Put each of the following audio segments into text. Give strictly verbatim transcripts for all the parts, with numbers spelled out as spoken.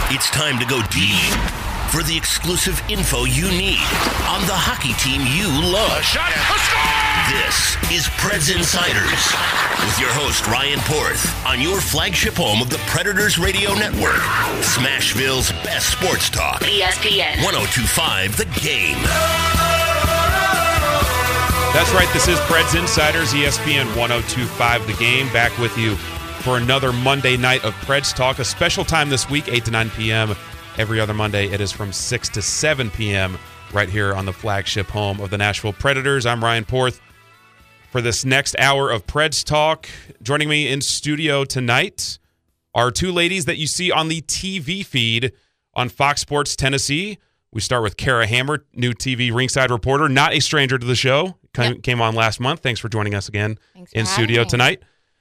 It's time to go deep for the exclusive info you need on the hockey team you love. A shot, a score! This is Preds Insiders with your host Ryan Porth on your flagship home of the Predators Radio Network, Smashville's best sports talk. E S P N one oh two point five The Game. That's right. This is Preds Insiders, E S P N one oh two point five The Game. Back with you for another Monday night of Preds Talk. A special time this week, eight to nine p.m. Every other Monday, it is from six to seven p.m. right here on the flagship home of the Nashville Predators. I'm Ryan Porth. For this next hour of Preds Talk, joining me in studio tonight are two ladies that you see on the T V feed on Fox Sports Tennessee. We start with Kara Hammer, new T V ringside reporter, not a stranger to the show. Came, yep. came on last month. Thanks for joining us again in studio me. tonight.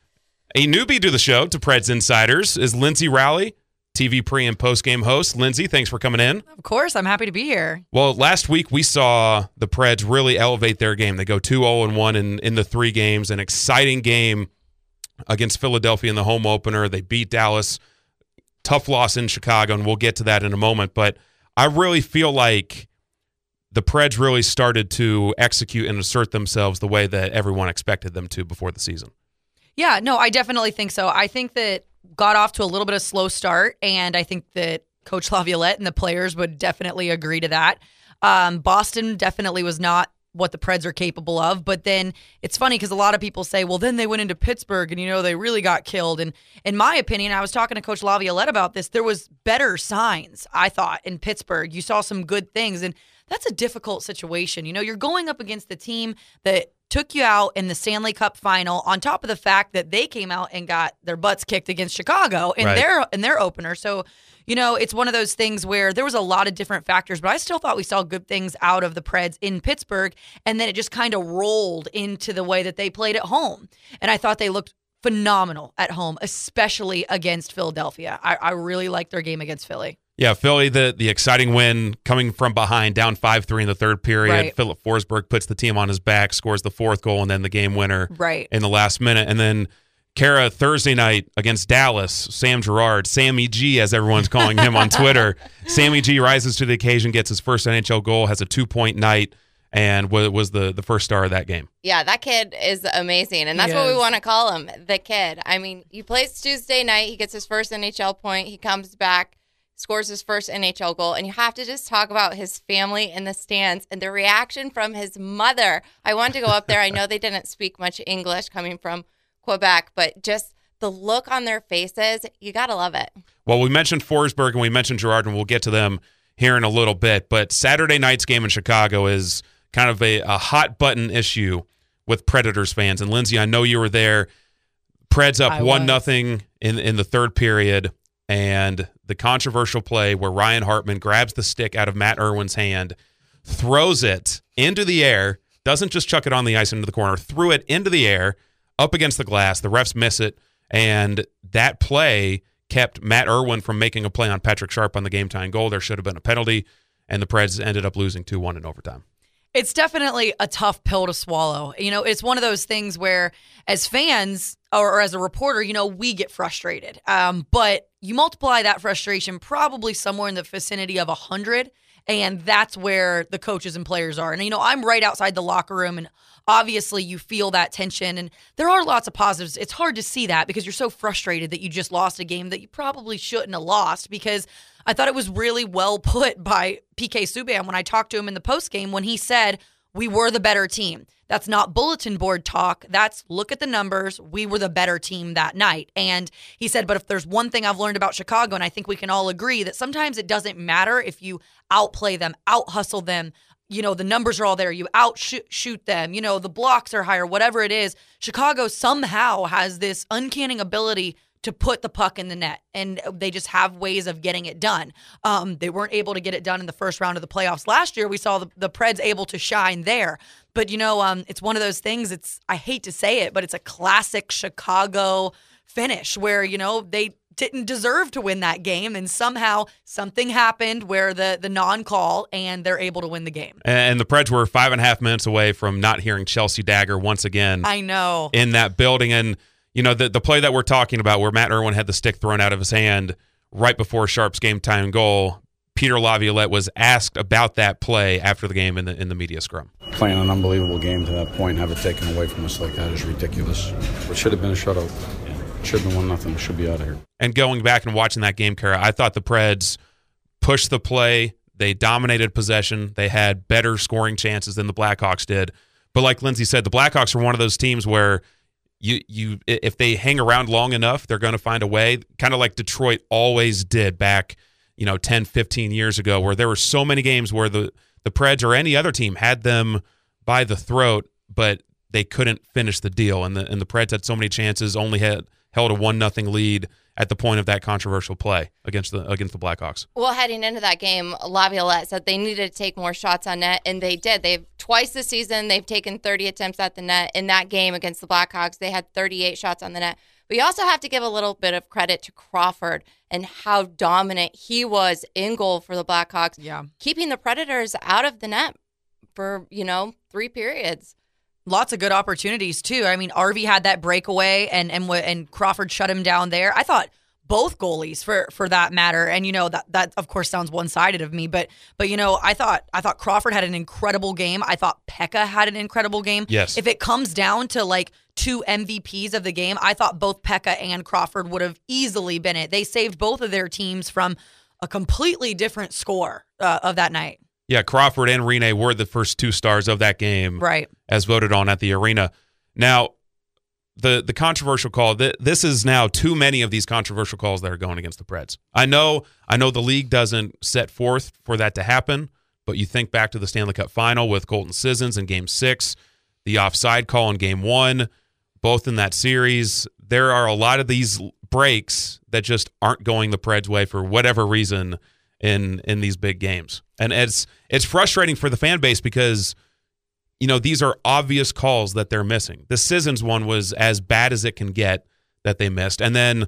A newbie to the show, to Preds Insiders, is Lindsay Rowley, T V pre- and post-game host. Lindsay, thanks for coming in. Of course, I'm happy to be here. Well, last week we saw the Preds really elevate their game. They go two oh one in, in the three games, an exciting game against Philadelphia in the home opener. They beat Dallas. Tough loss in Chicago, and we'll get to that in a moment. But I really feel like the Preds really started to execute and assert themselves the way that everyone expected them to before the season. Yeah, no, I definitely think so. I think that got off to a little bit of a slow start, and I think that Coach Laviolette and the players would definitely agree to that. Um, Boston definitely was not what the Preds are capable of, but then it's funny because a lot of people say, well, then they went into Pittsburgh and, you know, they really got killed. And in my opinion, I was talking to Coach Laviolette about this, there was better signs, I thought, in Pittsburgh. You saw some good things, and that's a difficult situation. You know, you're going up against the team that took you out in the Stanley Cup final, on top of the fact that they came out and got their butts kicked against Chicago in right. their in their opener. So, you know, it's one of those things where there was a lot of different factors, but I still thought we saw good things out of the Preds in Pittsburgh, and then it just kind of rolled into the way that they played at home. And I thought they looked phenomenal at home, especially against Philadelphia. I, I really liked their game against Philly. Yeah, Philly, the, the exciting win coming from behind, down five three in the third period. Right. Philip Forsberg puts the team on his back, scores the fourth goal, and then the game winner right. in the last minute. And then Kara, Thursday night against Dallas, Sam Girard, Sammy G, as everyone's calling him on Twitter. Sammy G rises to the occasion, gets his first N H L goal, has a two-point night, and was the, the first star of that game. Yeah, that kid is amazing, and that's he what is. we want to call him, the kid. I mean, he plays Tuesday night, he gets his first N H L point, he comes back, scores his first N H L goal, and you have to just talk about his family in the stands and the reaction from his mother. I wanted to go up there. I know they didn't speak much English coming from Quebec, but just the look on their faces, you got to love it. Well, we mentioned Forsberg and we mentioned Girard, and we'll get to them here in a little bit, but Saturday night's game in Chicago is kind of a, a hot-button issue with Predators fans. And, Lindsay, I know you were there. Preds up one nothing in, in the third period. And the controversial play where Ryan Hartman grabs the stick out of Matt Irwin's hand, throws it into the air, doesn't just chuck it on the ice into the corner, threw it into the air, up against the glass. The refs miss it, and that play kept Matt Irwin from making a play on Patrick Sharp on the game-tying goal. There should have been a penalty, and the Preds ended up losing two one in overtime. It's definitely a tough pill to swallow. You know, it's one of those things where as fans or, or as a reporter, you know, we get frustrated. Um, but you multiply that frustration probably somewhere in the vicinity of one hundred, and that's where the coaches and players are. And, you know, I'm right outside the locker room, and obviously you feel that tension, and there are lots of positives. It's hard to see that because you're so frustrated that you just lost a game that you probably shouldn't have lost, because I thought it was really well put by P K Subban when I talked to him in the postgame when he said, we were the better team. That's not bulletin board talk. That's look at the numbers. We were the better team that night. And he said, but if there's one thing I've learned about Chicago, and I think we can all agree that sometimes it doesn't matter if you outplay them, out hustle them. You know, the numbers are all there. You outshoot shoot them. You know, the blocks are higher, whatever it is. Chicago somehow has this uncanny ability to put the puck in the net, and they just have ways of getting it done. Um, they weren't able to get it done in the first round of the playoffs last year. We saw the, the Preds able to shine there. But, you know, um, it's one of those things, it's I hate to say it, but it's a classic Chicago finish where, you know, they didn't deserve to win that game, and somehow something happened where the, the non-call, and they're able to win the game. And the Preds were five and a half minutes away from not hearing Chelsea Dagger once again. I know. In that building. And, you know, the, the play that we're talking about where Matt Irwin had the stick thrown out of his hand, right before Sharp's game-time goal, Peter Laviolette was asked about that play after the game in the in the media scrum. Playing an unbelievable game to that point, have it taken away from us like that is ridiculous. It should have been a shutout. It should have been one nothing. We should be out of here. And going back and watching that game, Kara, I thought the Preds pushed the play. They dominated possession. They had better scoring chances than the Blackhawks did. But like Lindsay said, the Blackhawks are one of those teams where you you if they hang around long enough, they're going to find a way, kind of like Detroit always did back you know, ten, fifteen years ago, where there were so many games where the, the Preds or any other team had them by the throat, but they couldn't finish the deal. And the and the Preds had so many chances, only had held a one nothing lead at the point of that controversial play against the against the Blackhawks. Well, heading into that game, Laviolette said they needed to take more shots on net, and they did. They've twice this season, they've taken thirty attempts at the net. In that game against the Blackhawks, they had thirty-eight shots on the net. But you also have to give a little bit of credit to Crawford and how dominant he was in goal for the Blackhawks, Yeah. keeping the Predators out of the net for, you know, three periods. Lots of good opportunities, too. I mean, Arvey had that breakaway, and and and Crawford shut him down there. I thought both goalies, for for that matter, and you know that that of course sounds one sided of me, but but you know I thought I thought Crawford had an incredible game. I thought Pekka had an incredible game. Yes. If it comes down to like two M V Ps of the game, I thought both Pekka and Crawford would have easily been it. They saved both of their teams from a completely different score uh, of that night. Yeah, Crawford and Rene were the first two stars of that game, Right. as voted on at the arena. Now, the the controversial call, th- this is now too many of these controversial calls that are going against the Preds. I know, I know the league doesn't set forth for that to happen, but you think back to the Stanley Cup final with Colton Sissons in Game Six, the offside call in Game One, both in that series. There are a lot of these breaks that just aren't going the Preds' way for whatever reason in in these big games. And it's it's frustrating for the fan base because, you know, these are obvious calls that they're missing. The Sissons one was as bad as it can get that they missed. And then,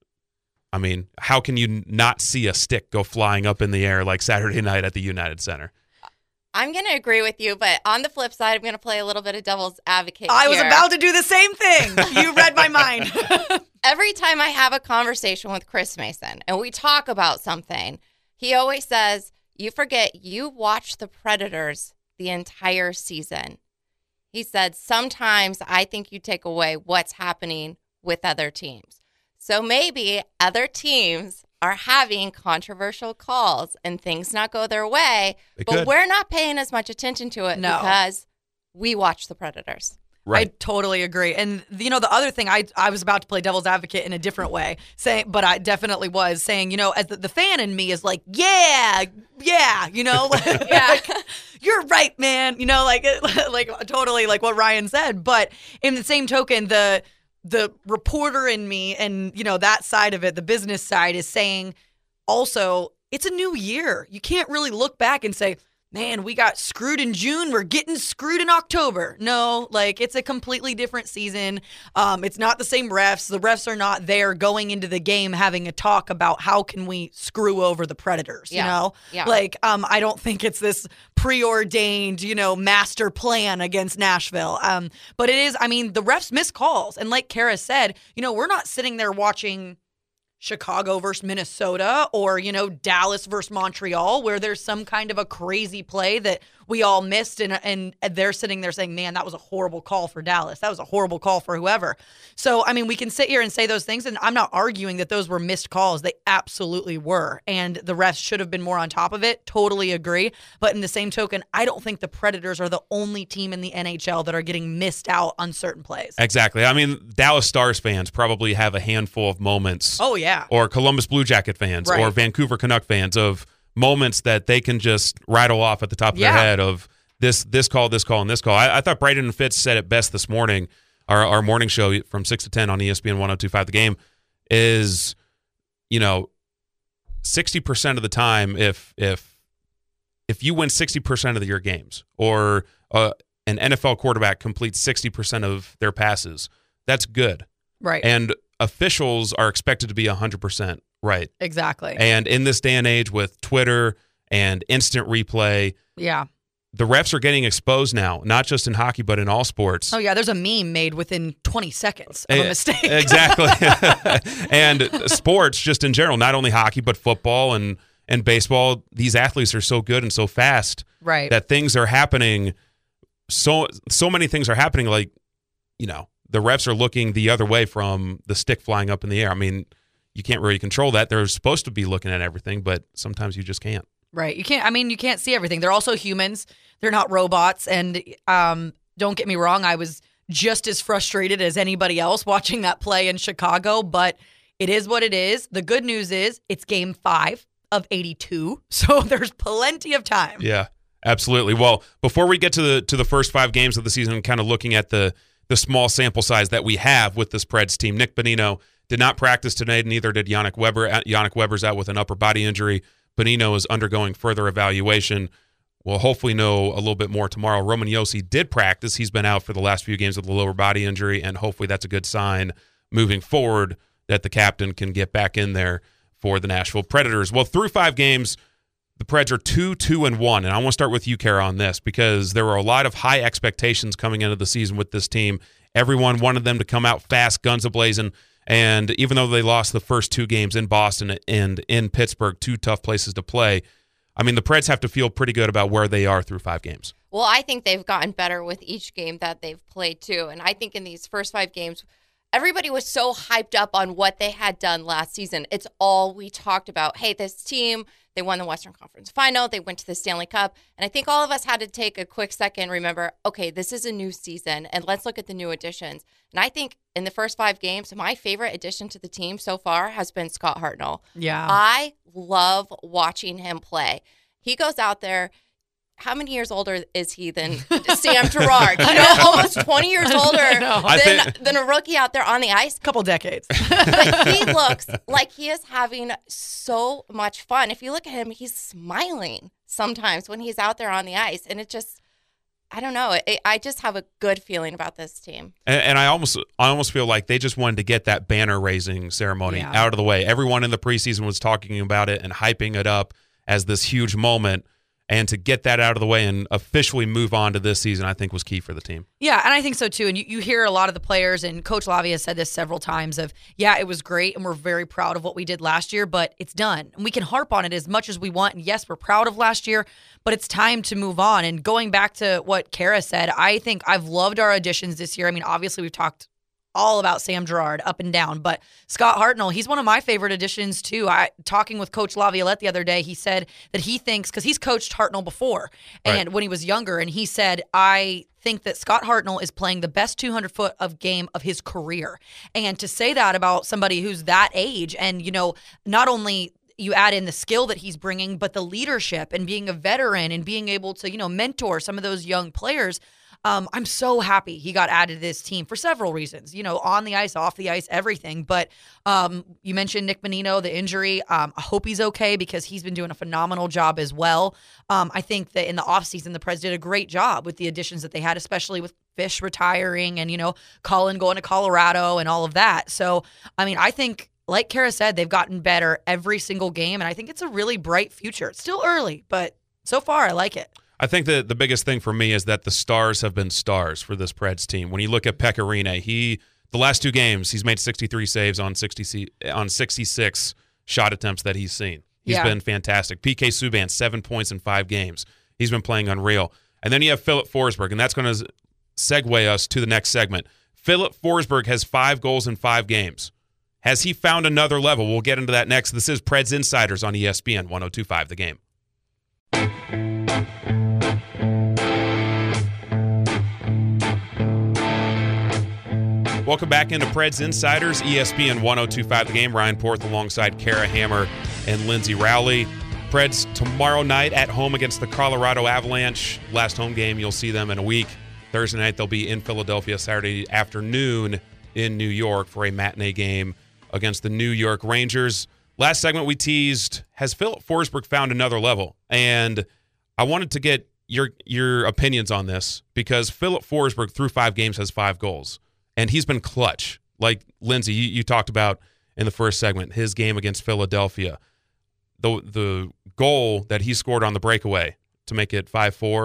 I mean, how can you not see a stick go flying up in the air like Saturday night at the United Center? I'm going to agree with you, but on the flip side, I'm going to play a little bit of devil's advocate I was here. about to do the same thing. You read my mind. Every time I have a conversation with Chris Mason and we talk about something, he always says, you forget you watch the Predators the entire season. He said, sometimes I think you take away what's happening with other teams. So maybe other teams are having controversial calls and things not go their way, They but could. we're not paying as much attention to it No. because we watch the Predators. I totally agree. And you know, the other thing, I I was about to play devil's advocate in a different way, saying, but I definitely was saying, you know, as the, the fan in me is like, yeah, yeah, you know, yeah, you're right, man. You know, like like totally like what Ryan said. But in the same token, the the reporter in me and you know that side of it, the business side, is saying also it's a new year. You can't really look back and say, man, we got screwed in June. We're getting screwed in October. No, like it's a completely different season. Um, it's not the same refs. The refs are not there going into the game having a talk about how can we screw over the Predators, you Yeah. know? Yeah. Like, um, I don't think it's this preordained, you know, master plan against Nashville. Um, but it is, I mean, the refs miss calls. And like Kara said, you know, we're not sitting there watching Chicago versus Minnesota or, you know, Dallas versus Montreal where there's some kind of a crazy play that we all missed and, and they're sitting there saying, man, that was a horrible call for Dallas. That was a horrible call for whoever. So, I mean, we can sit here and say those things, and I'm not arguing that those were missed calls. They absolutely were. And the refs should have been more on top of it. Totally agree. But in the same token, I don't think the Predators are the only team in the N H L that are getting missed out on certain plays. Exactly. I mean, Dallas Stars fans probably have a handful of moments. Oh, yeah. Or Columbus Blue Jacket fans Right. or Vancouver Canuck fans of moments that they can just rattle off at the top of Yeah. their head of this this call, this call, and this call. I, I thought Brighton and Fitz said it best this morning, our, our morning show from six to ten on E S P N one oh two point five The Game, is, you know, sixty percent of the time, if if if you win sixty percent of your games or uh, an N F L quarterback completes sixty percent of their passes, that's good. Right. And officials are expected to be one hundred percent right. Exactly. And in this day and age with Twitter and instant replay, Yeah. the refs are getting exposed now, not just in hockey, but in all sports. Oh, yeah, there's a meme made within twenty seconds of a mistake. Exactly. And sports, just in general, not only hockey, but football and, and baseball, these athletes are so good and so fast right. that things are happening. So, so many things are happening, like, you know, the refs are looking the other way from the stick flying up in the air. I mean, you can't really control that. They're supposed to be looking at everything, but sometimes you just can't. Right. You can't, I mean, you can't see everything. They're also humans. They're not robots. And um, don't get me wrong, I was just as frustrated as anybody else watching that play in Chicago, but it is what it is. The good news is it's game five of eighty-two, so there's plenty of time. Yeah, absolutely. Well, before we get to the to the first five games of the season, kind of looking at the the small sample size that we have with this Preds team, Nick Bonino did not practice today, neither did Yannick Weber. Yannick Weber's out with an upper body injury. Bonino is undergoing further evaluation. We'll hopefully know a little bit more tomorrow. Roman Josi did practice. He's been out for the last few games with a lower body injury, and hopefully that's a good sign moving forward that the captain can get back in there for the Nashville Predators. Well, through five games, the Preds are two, two, and one. And I want to start with you, Kara, on this because there were a lot of high expectations coming into the season with this team. Everyone wanted them to come out fast, guns a-blazing. And even though they lost the first two games in Boston and in Pittsburgh, two tough places to play, I mean, the Preds have to feel pretty good about where they are through five games. Well, I think they've gotten better with each game that they've played, too. And I think in these first five games, everybody was so hyped up on what they had done last season. It's all we talked about. Hey, this team, they won the Western Conference Final. They went to the Stanley Cup. And I think all of us had to take a quick second, remember, okay, this is a new season, and let's look at the new additions. And I think in the first five games, my favorite addition to the team so far has been Scott Hartnell. Yeah. I love watching him play. He goes out there. How many years older is he than Sam Girard? You know, almost twenty years older than, think, than a rookie out there on the ice. Couple decades. But he looks like he is having so much fun. If you look at him, he's smiling sometimes when he's out there on the ice. And it just, I don't know. It, I just have a good feeling about this team. And, and I almost I almost feel like they just wanted to get that banner-raising ceremony yeah. out of the way. Everyone in the preseason was talking about it and hyping it up as this huge moment. And to get that out of the way and officially move on to this season, I think was key for the team. Yeah, and I think so too. And you, you hear a lot of the players, and Coach Lavi has said this several times of, yeah, it was great, and we're very proud of what we did last year, but it's done. And we can harp on it as much as we want. And yes, we're proud of last year, but it's time to move on. And going back to what Kara said, I think I've loved our additions this year. I mean, obviously we've talked all about Sam Girard up and down, but Scott Hartnell, he's one of my favorite additions too. I talking with Coach Laviolette the other day, he said that he thinks, because he's coached Hartnell before and right. when he was younger, and he said, I think that Scott Hartnell is playing the best two hundred foot of game of his career. And to say that about somebody who's that age, and you know, not only you add in the skill that he's bringing, but the leadership and being a veteran and being able to, you know, mentor some of those young players. Um, I'm so happy he got added to this team for several reasons, you know, on the ice, off the ice, everything. But um, you mentioned Nick Bonino, the injury. Um, I hope he's okay because he's been doing a phenomenal job as well. Um, I think that in the offseason, the Preds did a great job with the additions that they had, especially with Fish retiring and, you know, Cullen going to Colorado and all of that. So, I mean, I think, like Kara said, they've gotten better every single game. And I think it's a really bright future. It's still early, but so far I like it. I think that the biggest thing for me is that the stars have been stars for this Preds team. When you look at Pekka Rinne, he the last two games he's made sixty-three saves on sixty on sixty-six shot attempts that he's seen. He's yeah. been fantastic. P K Subban, seven points in five games. He's been playing unreal. And then you have Philip Forsberg, and that's going to segue us to the next segment. Philip Forsberg has five goals in five games. Has he found another level? We'll get into that next. This is Preds Insiders on E S P N one oh two point five The Game. Welcome back into Preds Insiders, E S P N one oh two point five The Game. Ryan Porth alongside Kara Hammer and Lindsay Rowley. Preds tomorrow night at home against the Colorado Avalanche. Last home game, you'll see them in a week. Thursday night, they'll be in Philadelphia. Saturday afternoon in New York for a matinee game against the New York Rangers. Last segment we teased, has Philip Forsberg found another level? And I wanted to get your your opinions on this because Philip Forsberg through five games has five goals. And he's been clutch. Like, Lindsay, you, you talked about in the first segment, his game against Philadelphia. The the goal that he scored on the breakaway to make it five four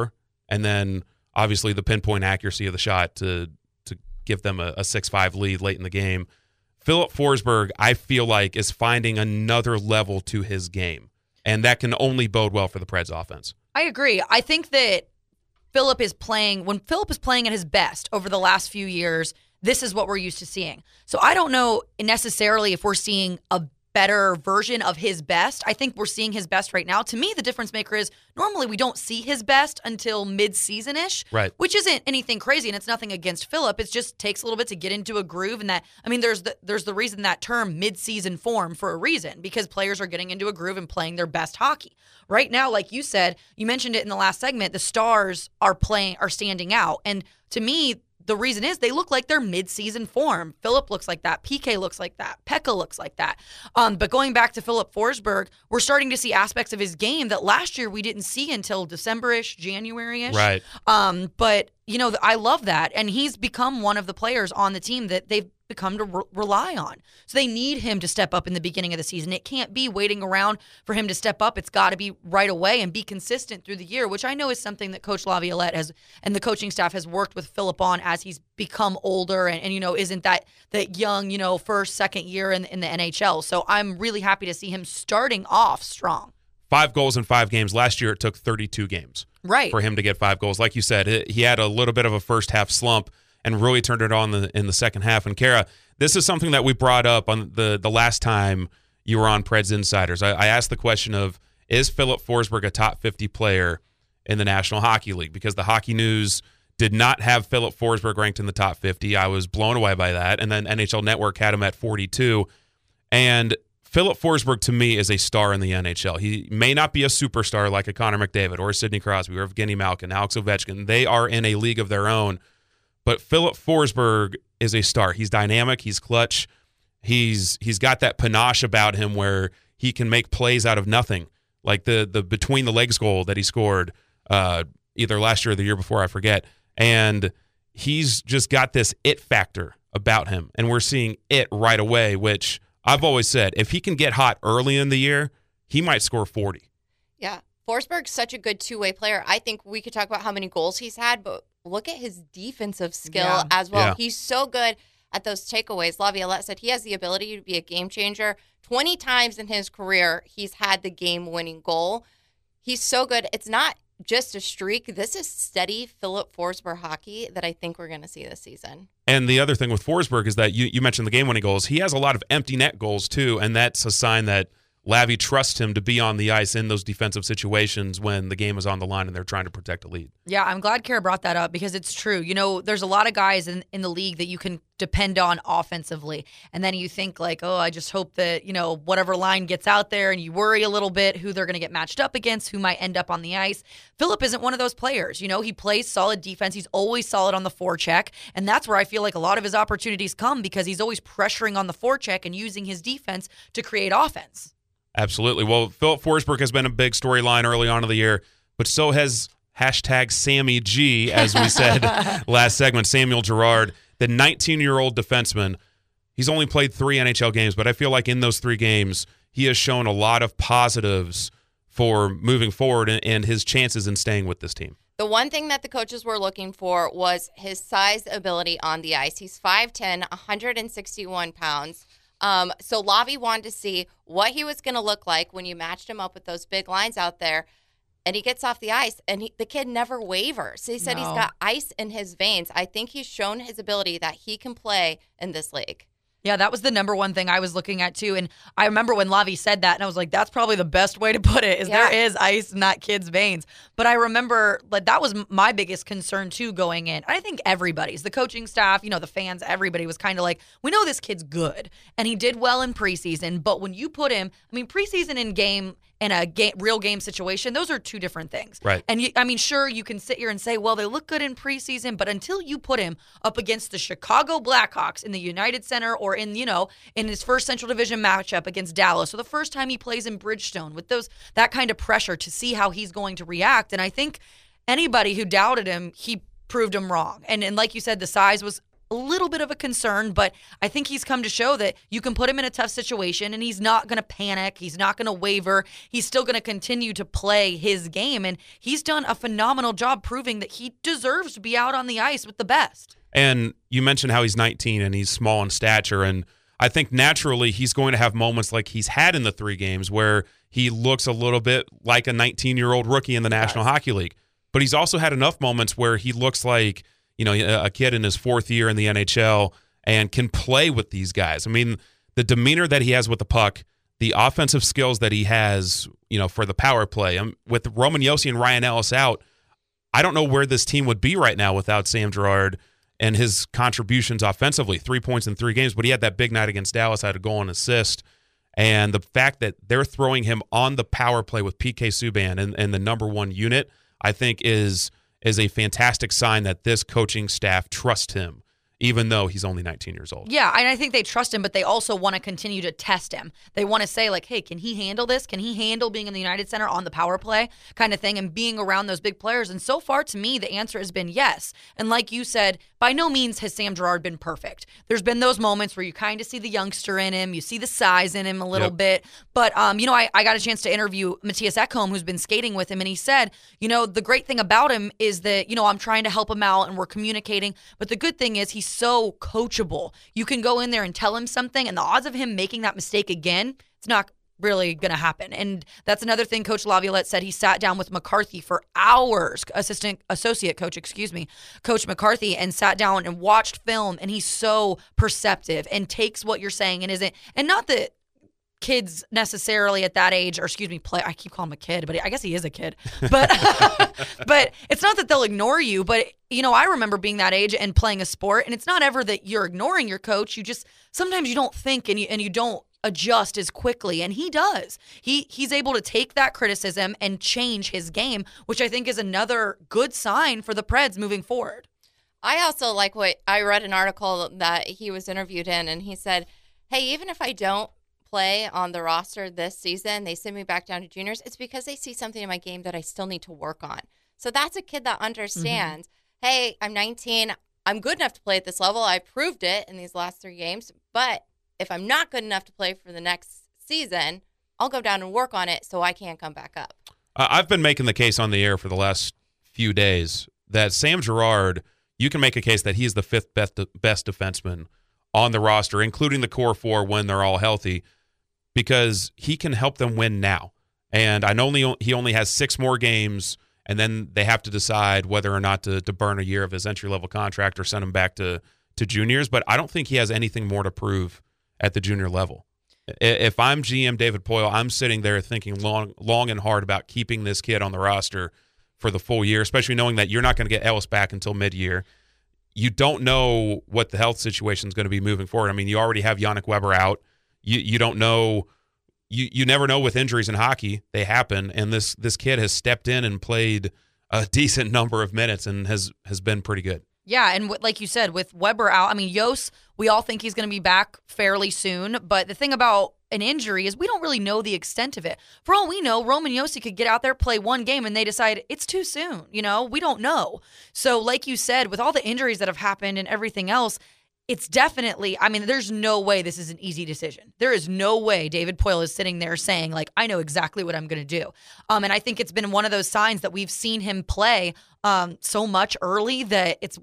and then obviously the pinpoint accuracy of the shot to to give them a, a six five lead late in the game. Filip Forsberg, I feel like, is finding another level to his game, and that can only bode well for the Preds offense. I agree. I think that Filip is playing, when Filip is playing at his best over the last few years, this is what we're used to seeing. So I don't know necessarily if we're seeing a better version of his best. I think we're seeing his best right now. To me, the difference maker is normally we don't see his best until mid-season-ish, right? Which isn't anything crazy, and it's nothing against Filip. It just takes a little bit to get into a groove, and that, I mean, there's the, there's the reason that term mid-season form for a reason, because players are getting into a groove and playing their best hockey. Right now, like you said, you mentioned it in the last segment, the stars are playing, are standing out, and to me, the reason is they look like they're mid-season form. Filip looks like that. P K looks like that. Pekka looks like that. Um, but going back to Filip Forsberg, we're starting to see aspects of his game that last year we didn't see until December-ish, January-ish. Right. Um, but, you know, I love that. And he's become one of the players on the team that they've become to re- rely on. So they need him to step up in the beginning of the season. It can't be waiting around for him to step up. It's got to be right away and be consistent through the year, which I know is something that Coach Laviolette has and the coaching staff has worked with Filip on as he's become older and, and you know, isn't that that young, you know, first, second year in, in the N H L. So I'm really happy to see him starting off strong. Five goals in five games. Last year it took thirty-two games right. for him to get five goals. Like you said, it, he had a little bit of a first half slump and really turned it on the, in the second half. And Kara, this is something that we brought up on the, the last time you were on Preds Insiders. I, I asked the question of, is Filip Forsberg a top fifty player in the National Hockey League? Because the Hockey News did not have Filip Forsberg ranked in the top fifty. I was blown away by that. And then N H L Network had him at forty-two. And Filip Forsberg, to me, is a star in the N H L. He may not be a superstar like a Connor McDavid or a Sidney Crosby or Evgeny Malkin, Alex Ovechkin. They are in a league of their own. But Filip Forsberg is a star. He's dynamic. He's clutch. He's he's got that panache about him where he can make plays out of nothing, like the the between the legs goal that he scored uh, either last year or the year before, I forget. And he's just got this it factor about him, and we're seeing it right away. Which I've always said, if he can get hot early in the year, he might score forty. Yeah, Forsberg's such a good two-way player. I think we could talk about how many goals he's had, but look at his defensive skill yeah. as well. Yeah. He's so good at those takeaways. Laviolette said he has the ability to be a game changer. twenty times in his career, he's had the game-winning goal. He's so good. It's not just a streak. This is steady Filip Forsberg hockey that I think we're going to see this season. And the other thing with Forsberg is that you, you mentioned the game-winning goals. He has a lot of empty net goals, too, and that's a sign that Lavi trusts him to be on the ice in those defensive situations when the game is on the line and they're trying to protect a lead. Yeah, I'm glad Kara brought that up because it's true. You know, there's a lot of guys in, in the league that you can depend on offensively. And then you think like, oh, I just hope that, you know, whatever line gets out there, and you worry a little bit who they're going to get matched up against, who might end up on the ice. Filip isn't one of those players. You know, he plays solid defense. He's always solid on the forecheck. And that's where I feel like a lot of his opportunities come because he's always pressuring on the forecheck and using his defense to create offense. Absolutely. Well, Filip Forsberg has been a big storyline early on in the year, but so has hashtag Sammy G, as we said last segment, Samuel Girard, the nineteen-year-old defenseman. He's only played three N H L games, but I feel like in those three games, he has shown a lot of positives for moving forward and, and his chances in staying with this team. The one thing that the coaches were looking for was his size ability on the ice. He's five ten, one hundred sixty-one pounds. Um, so Lavi wanted to see what he was going to look like when you matched him up with those big lines out there. And he gets off the ice, and he, the kid never wavers. He said No. he's got ice in his veins. I think he's shown his ability that he can play in this league. Yeah, that was the number one thing I was looking at, too. And I remember when Lavi said that, and I was like, that's probably the best way to put it, is Yeah. there is ice in that kid's veins. But I remember like that was my biggest concern, too, going in. I think everybody's, the coaching staff, you know, the fans, everybody was kind of like, we know this kid's good, and he did well in preseason. But when you put him, I mean, preseason in game, in a game, real game situation, those are two different things. Right. And, you, I mean, sure, you can sit here and say, well, they look good in preseason, but until you put him up against the Chicago Blackhawks in the United Center or in, you know, in his first Central Division matchup against Dallas, or the first time he plays in Bridgestone with those that kind of pressure to see how he's going to react. And I think anybody who doubted him, he proved him wrong. And and like you said, the size was a little bit of a concern, but I think he's come to show that you can put him in a tough situation and he's not going to panic. He's not going to waver. He's still going to continue to play his game. And he's done a phenomenal job proving that he deserves to be out on the ice with the best. And you mentioned how he's nineteen and he's small in stature. And I think naturally he's going to have moments like he's had in the three games where he looks a little bit like a nineteen-year-old rookie in the National yes. Hockey League. But he's also had enough moments where he looks like, you know, a kid in his fourth year in the N H L and can play with these guys. I mean, the demeanor that he has with the puck, the offensive skills that he has, you know, for the power play. Um, with Roman Josi and Ryan Ellis out, I don't know where this team would be right now without Sam Girard and his contributions offensively. Three points in three games, but he had that big night against Dallas, had a goal and assist. And the fact that they're throwing him on the power play with P K Subban and, and the number one unit, I think is is a fantastic sign that this coaching staff trusts him, even though he's only nineteen years old. Yeah, and I think they trust him, but they also want to continue to test him. They want to say, like, hey, can he handle this? Can he handle being in the United Center on the power play kind of thing and being around those big players? And so far, to me, the answer has been yes. And like you said, by no means has Sam Girard been perfect. There's been those moments where you kind of see the youngster in him, you see the size in him a little yep. bit. But, um, you know, I, I got a chance to interview Matthias Ekholm, who's been skating with him, and he said, you know, the great thing about him is that, you know, I'm trying to help him out and we're communicating. But the good thing is he's so coachable. You can go in there and tell him something, and the odds of him making that mistake again, it's not really going to happen. And that's another thing Coach Laviolette said. He sat down with McCarthy for hours, assistant associate coach, excuse me, Coach McCarthy, and sat down and watched film, and he's so perceptive and takes what you're saying and isn't, and not that kids necessarily at that age, or excuse me, play. I keep calling him a kid, but I guess he is a kid. But but it's not that they'll ignore you. But you know, I remember being that age and playing a sport, and it's not ever that you're ignoring your coach. You just sometimes you don't think and you and you don't adjust as quickly, and he does. He he's able to take that criticism and change his game, which I think is another good sign for the Preds moving forward. I also like what I read an article that he was interviewed in, and he said, "Hey, even if I don't play on the roster this season, they send me back down to juniors, it's because they see something in my game that I still need to work on." So that's a kid that understands, mm-hmm. hey, I'm nineteen, I'm good enough to play at this level. I proved it in these last three games, but if I'm not good enough to play for the next season, I'll go down and work on it so I can come back up. Uh, I've been making the case on the air for the last few days that Sam Girard, you can make a case that he's the fifth best, best defenseman on the roster, including the core four when they're all healthy, because he can help them win now. And I know only, he only has six more games, and then they have to decide whether or not to, to burn a year of his entry-level contract or send him back to, to juniors. But I don't think he has anything more to prove at the junior level. If I'm G M David Poile, I'm sitting there thinking long, long and hard about keeping this kid on the roster for the full year, especially knowing that you're not going to get Ellis back until mid-year. You don't know what the health situation is going to be moving forward. I mean, you already have Yannick Weber out. You you don't know. You you never know with injuries in hockey. They happen, and this this kid has stepped in and played a decent number of minutes and has has been pretty good. Yeah, and w- like you said, with Weber out, I mean, Yos, we all think he's going to be back fairly soon. But the thing about an injury is we don't really know the extent of it. For all we know, Roman Josi could get out there, play one game, and they decide it's too soon. You know, we don't know. So like you said, with all the injuries that have happened and everything else, it's definitely, I mean, there's no way this is an easy decision. There is no way David Poile is sitting there saying, like, I know exactly what I'm going to do. Um, and I think it's been one of those signs that we've seen him play um, so much early that it's,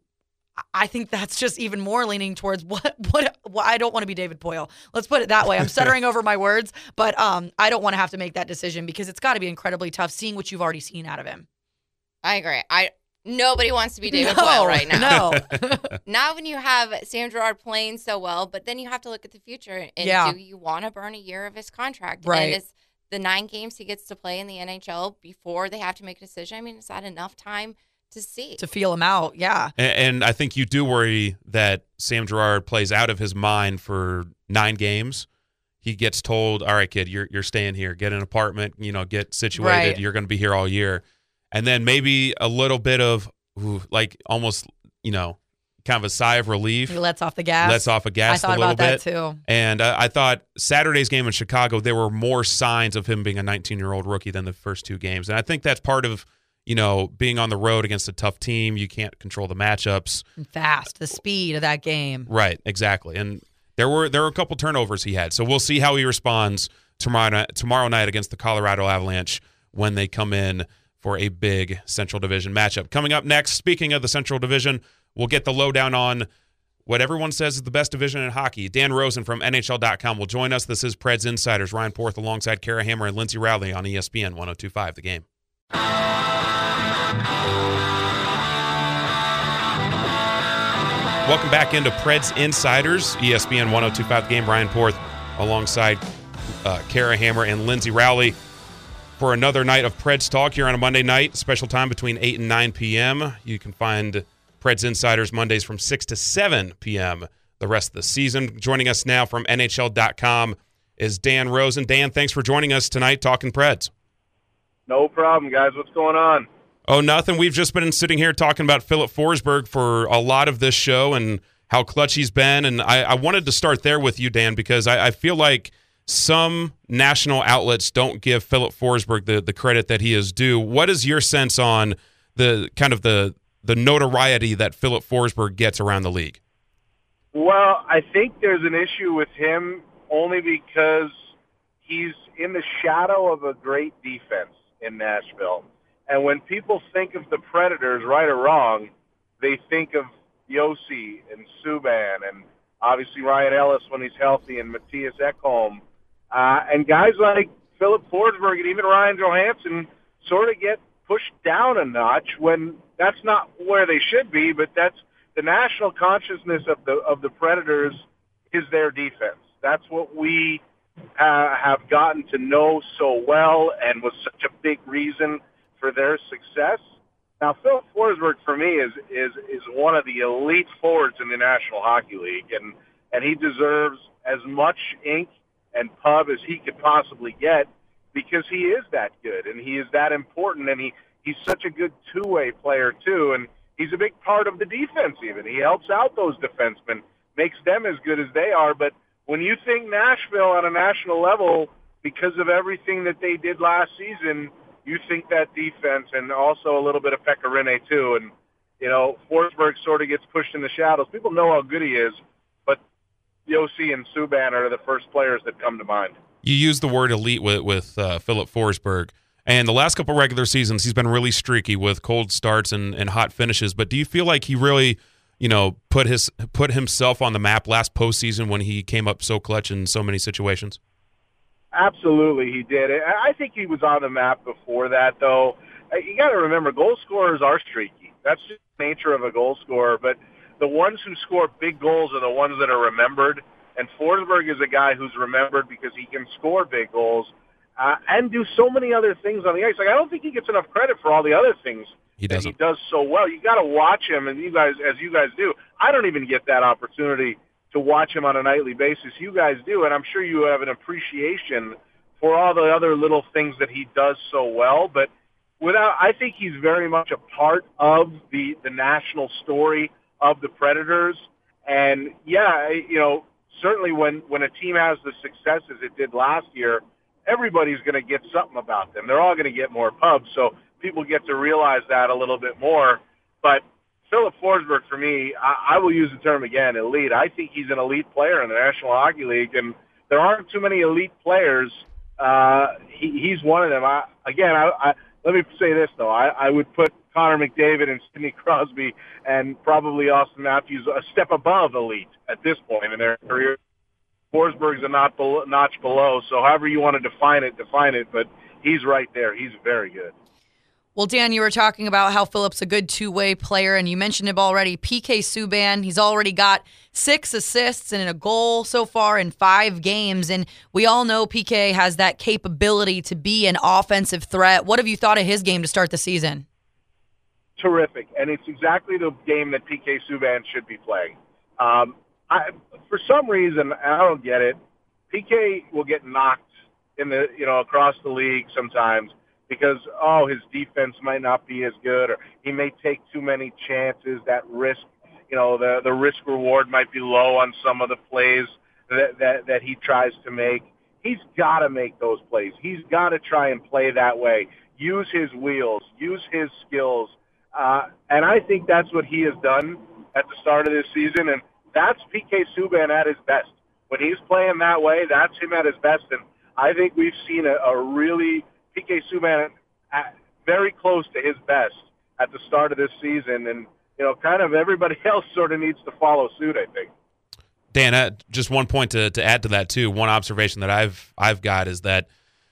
I think that's just even more leaning towards what, what, what I don't want to be David Poile. Let's put it that way. I'm stuttering over my words, but um, I don't want to have to make that decision because it's got to be incredibly tough seeing what you've already seen out of him. I agree. I Nobody wants to be David no, Poile right now. No. Not when you have Sam Girard playing so well, but then you have to look at the future. And yeah. do you want to burn a year of his contract? Right. And it's the nine games he gets to play in the N H L before they have to make a decision. I mean, is that enough time to see? To feel him out, yeah. And, and I think you do worry that Sam Girard plays out of his mind for nine games. He gets told, all right, kid, you're you're staying here. Get an apartment, you know, get situated. Right. You're going to be here all year. And then maybe a little bit of, ooh, like almost, you know, kind of a sigh of relief. He lets off the gas. Lets off a gas I thought a little about bit. That too. And uh, I thought Saturday's game in Chicago, there were more signs of him being a nineteen-year-old rookie than the first two games. And I think that's part of, you know, being on the road against a tough team, you can't control the matchups. And fast, the speed of that game. Right, exactly. And there were there were a couple turnovers he had. So we'll see how he responds tomorrow night, tomorrow night against the Colorado Avalanche when they come in for a big Central Division matchup. Coming up next, speaking of the Central Division, we'll get the lowdown on what everyone says is the best division in hockey. Dan Rosen from N H L dot com will join us. This is Preds Insiders. Ryan Porth alongside Kara Hammer and Lindsey Rowley on E S P N one oh two point five The Game. Welcome back into Preds Insiders, E S P N one oh two point five The Game. Ryan Porth alongside uh, Kara Hammer and Lindsey Rowley for another night of Preds Talk here on a Monday night, special time between eight and nine p.m. You can find Preds Insiders Mondays from six to seven p.m. the rest of the season. Joining us now from N H L dot com is Dan Rosen. Dan, thanks for joining us tonight talking Preds. No problem, guys. What's going on? Oh, nothing. We've just been sitting here talking about Filip Forsberg for a lot of this show and how clutch he's been. And I, I wanted to start there with you, Dan, because I, I feel like some national outlets don't give Filip Forsberg the, the credit that he is due. What is your sense on the kind of the the notoriety that Filip Forsberg gets around the league? Well, I think there's an issue with him only because he's in the shadow of a great defense in Nashville. And when people think of the Predators, right or wrong, they think of Josi and Subban and obviously Ryan Ellis when he's healthy and Mattias Ekholm. Uh, and guys like Filip Forsberg and even Ryan Johansson sort of get pushed down a notch when that's not where they should be, but that's the national consciousness of the of the Predators is their defense. That's what we uh, have gotten to know so well and was such a big reason for their success. Now, Filip Forsberg, for me, is, is is one of the elite forwards in the National Hockey League, and, and he deserves as much ink and pub as he could possibly get because he is that good, and he is that important, and he, he's such a good two-way player, too, and he's a big part of the defense even. He helps out those defensemen, makes them as good as they are, but when you think Nashville on a national level, because of everything that they did last season, you think that defense and also a little bit of Pekka Rinne, too. And, you know, Forsberg sort of gets pushed in the shadows. People know how good he is, but Josi and Subban are the first players that come to mind. You use the word elite with, with uh, Filip Forsberg. And the last couple regular seasons, he's been really streaky with cold starts and, and hot finishes. But do you feel like he really, you know, put his put himself on the map last postseason when he came up so clutch in so many situations? Absolutely, he did. I think he was on the map before that, though. You got to remember, goal scorers are streaky. That's just the nature of a goal scorer. But the ones who score big goals are the ones that are remembered. And Forsberg is a guy who's remembered because he can score big goals uh, and do so many other things on the ice. Like I don't think he gets enough credit for all the other things he that he does so well. You got to watch him, and you guys, as you guys do. I don't even get that opportunity to watch him on a nightly basis. You guys do, and I'm sure you have an appreciation for all the other little things that he does so well. But without, I think he's very much a part of the, the national story of the Predators. And, yeah, you know, certainly when, when a team has the success as it did last year, everybody's going to get something about them. They're all going to get more pubs, so people get to realize that a little bit more. But Filip Forsberg, for me, I, I will use the term again, elite. I think he's an elite player in the National Hockey League, and there aren't too many elite players. Uh, he, he's one of them. I, again, I, I, let me say this, though. I, I would put Connor McDavid and Sidney Crosby and probably Austin Matthews a step above elite at this point in their career. Forsberg's a not below, notch below, so however you want to define it, define it, but he's right there. He's very good. Well, Dan, you were talking about how Filip's a good two-way player, and you mentioned him already. P K Subban, he's already got six assists and a goal so far in five games, and we all know P K has that capability to be an offensive threat. What have you thought of his game to start the season? Terrific, and it's exactly the game that P K Subban should be playing. Um, I, for some reason, I don't get it, P K will get knocked in the you know across the league sometimes, because, oh, his defense might not be as good, or he may take too many chances. That risk, you know, the, the risk reward might be low on some of the plays that, that, that he tries to make. He's got to make those plays. He's got to try and play that way. use his wheels, use his skills. Uh, and I think that's what he has done at the start of this season, and that's P K Subban at his best. When he's playing that way, that's him at his best, and I think we've seen a, a really P K Subban at, very close to his best at the start of this season, and you know, kind of everybody else sort of needs to follow suit, I think. Dan, uh, just one point to, to add to that too. One observation that I've I've got is that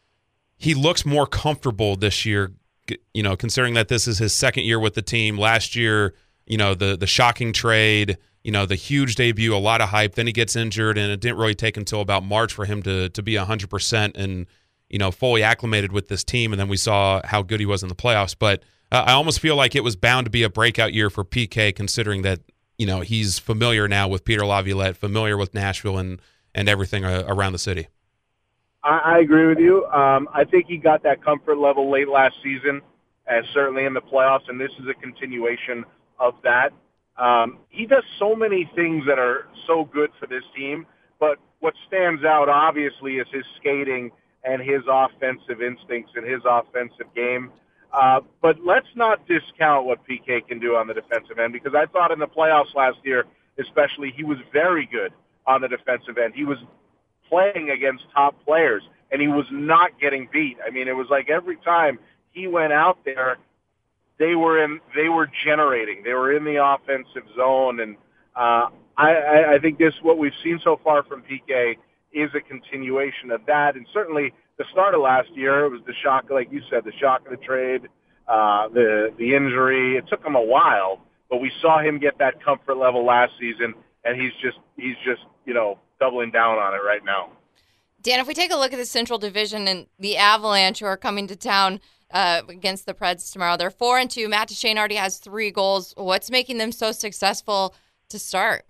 he looks more comfortable this year. You know, considering that this is his second year with the team. Last year, you know, the the shocking trade, you know, the huge debut, a lot of hype. Then he gets injured, and it didn't really take until about March for him to to be one hundred percent and, you know, fully acclimated with this team. And then we saw how good he was in the playoffs. But uh, I almost feel like it was bound to be a breakout year for P K, considering that, you know, he's familiar now with Peter Laviolette, familiar with Nashville and, and everything uh, around the city. I, I agree with you. Um, I think he got that comfort level late last season, and certainly in the playoffs, and this is a continuation of that. Um, he does so many things that are so good for this team, but what stands out, obviously, is his skating and his offensive instincts and his offensive game. Uh, but let's not discount what P K can do on the defensive end, because I thought in the playoffs last year, especially, he was very good on the defensive end. He was playing against top players, and he was not getting beat. I mean, it was like every time he went out there, they were in, they were generating. They were in the offensive zone, and uh, I, I think this, what we've seen so far from P K, is a continuation of that. And certainly the start of last year, it was the shock, like you said, the shock of the trade, uh, the the injury. It took him a while, but we saw him get that comfort level last season, and he's just he's just you know doubling down on it right now. Dan, if we take a look at the Central Division and the Avalanche, who are coming to town uh, against the Preds tomorrow, they're four and two. Matt Duchene already has three goals. What's making them so successful to start?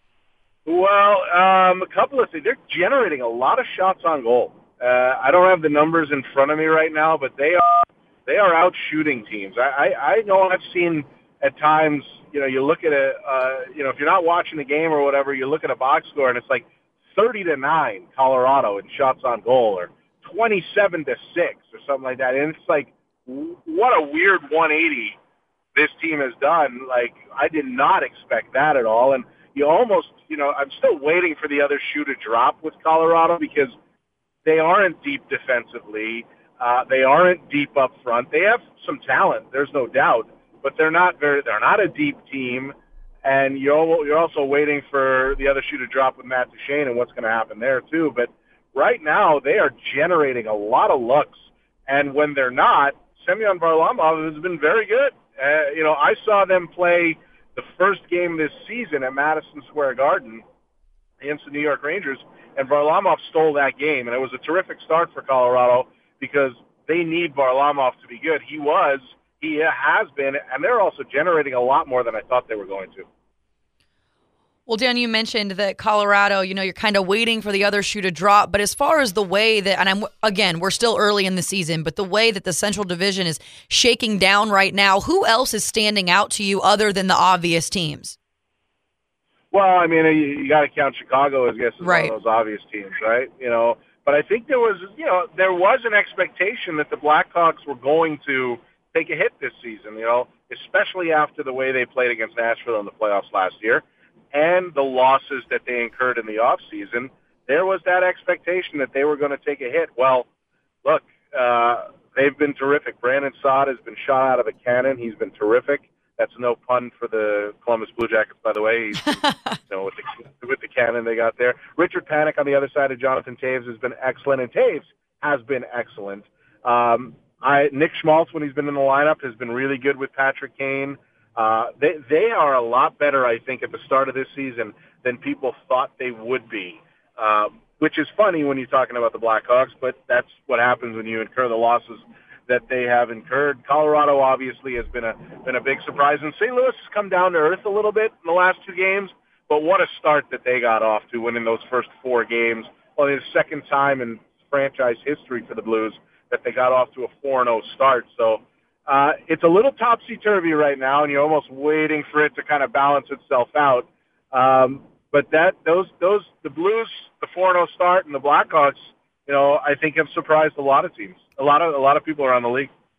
Well, um, a couple of things. They're generating a lot of shots on goal. Uh, I don't have the numbers in front of me right now, but they are they are out shooting teams. I, I, I know I've seen at times, you know, you look at a, uh, you know, if you're not watching the game or whatever, you look at a box score and it's like thirty to nine Colorado in shots on goal, or twenty-seven to six or something like that. And it's like, what a weird one eighty this team has done. Like, I did not expect that at all. And you almost, you know, I'm still waiting for the other shoe to drop with Colorado, because they aren't deep defensively. Uh, they aren't deep up front. They have some talent, there's no doubt, but they're not very, they're not a deep team. And you're, you're also waiting for the other shoe to drop with Matt Duchene and what's going to happen there too. But right now they are generating a lot of looks. And when they're not, Semyon Varlamov has been very good. Uh, you know, I saw them play the first game this season at Madison Square Garden against the New York Rangers, and Varlamov stole that game. And it was a terrific start for Colorado, because they need Varlamov to be good. He was, he has been, and they're also generating a lot more than I thought they were going to. Well, Dan, you mentioned that Colorado, you know, you're kind of waiting for the other shoe to drop. But as far as the way that, and I'm again, we're still early in the season, but the way that the Central Division is shaking down right now, who else is standing out to you other than the obvious teams? Well, I mean, you, you got to count Chicago, I guess, as right. one of those obvious teams, right? You know, but I think there was, you know, there was an expectation that the Blackhawks were going to take a hit this season, you know, especially after the way they played against Nashville in the playoffs last year, and the losses that they incurred in the offseason. There was that expectation that they were going to take a hit. Well, look, uh, they've been terrific. Brandon Saad has been shot out of a cannon. He's been terrific. That's no pun for the Columbus Blue Jackets, by the way. He's, you know, with the, with the cannon they got there. Richard Panik on the other side of Jonathan Toews has been excellent, and Toews has been excellent. Um, I, Nick Schmaltz, when he's been in the lineup, has been really good with Patrick Kane. Uh, they they are a lot better, I think, at the start of this season than people thought they would be, um, which is funny when you're talking about the Blackhawks, but that's what happens when you incur the losses that they have incurred. Colorado obviously has been a been a big surprise, and Saint Louis has come down to earth a little bit in the last two games, but what a start that they got off to, winning those first four games. Only the second time in franchise history for the Blues that they got off to a four and oh start. So uh, it's a little topsy-turvy right now, and you're almost waiting for it to kind of balance itself out. Um, but that those those the Blues, the four and oh start, and the Blackhawks, you know, I think have surprised a lot of teams. A lot of a lot of people around the league.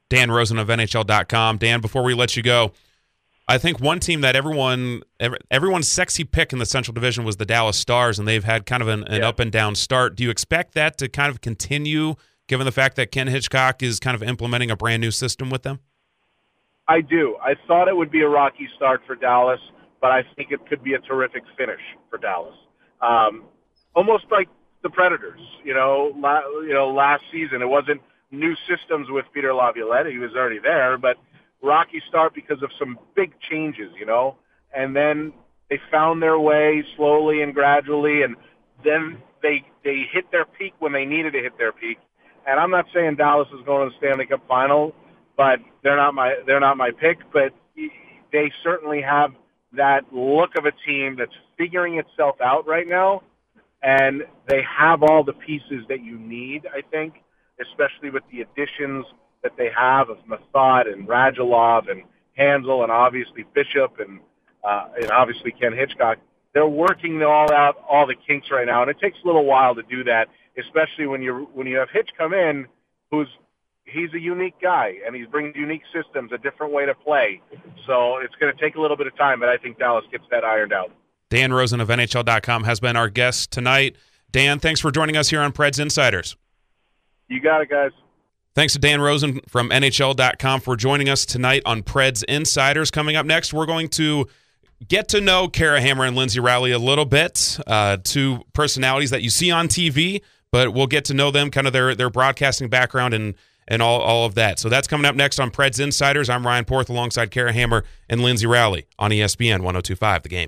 Dan Rosen of N H L dot com. Dan, before we let you go, I think one team that everyone, everyone's sexy pick in the Central Division was the Dallas Stars, and they've had kind of an, an yeah. up and down start. Do you expect that to kind of continue, given the fact that Ken Hitchcock is kind of implementing a brand new system with them? I do. I thought it would be a rocky start for Dallas, but I think it could be a terrific finish for Dallas. Um, almost like the Predators, you know, la- you know, last season. It wasn't new systems with Peter Laviolette. He was already there, but rocky start because of some big changes, you know, and then they found their way slowly and gradually, and then they they hit their peak when they needed to hit their peak. And I'm not saying Dallas is going to the Stanley Cup final, but they're not my they're not my pick. But they certainly have that look of a team that's figuring itself out right now, and they have all the pieces that you need, I think, especially with the additions that they have of Mathot and Radulov and Hansel and obviously Bishop and uh, and obviously Ken Hitchcock. They're working all out, all the kinks right now, and it takes a little while to do that, especially when you when you have Hitch come in, who's he's a unique guy and he's bringing unique systems, a different way to play. So it's going to take a little bit of time, but I think Dallas gets that ironed out. Dan Rosen of N H L dot com has been our guest tonight. Dan, thanks for joining us here on Preds Insiders. You got it, guys. Thanks to Dan Rosen from N H L dot com for joining us tonight on Preds Insiders. Coming up next, we're going to get to know Kara Hammer and Lindsay Rowley a little bit, uh, two personalities that you see on T V, but we'll get to know them, kind of their their broadcasting background and and all, all of that. So that's coming up next on Preds Insiders. I'm Ryan Porth alongside Kara Hammer and Lindsay Rowley on E S P N one oh two point five The Game.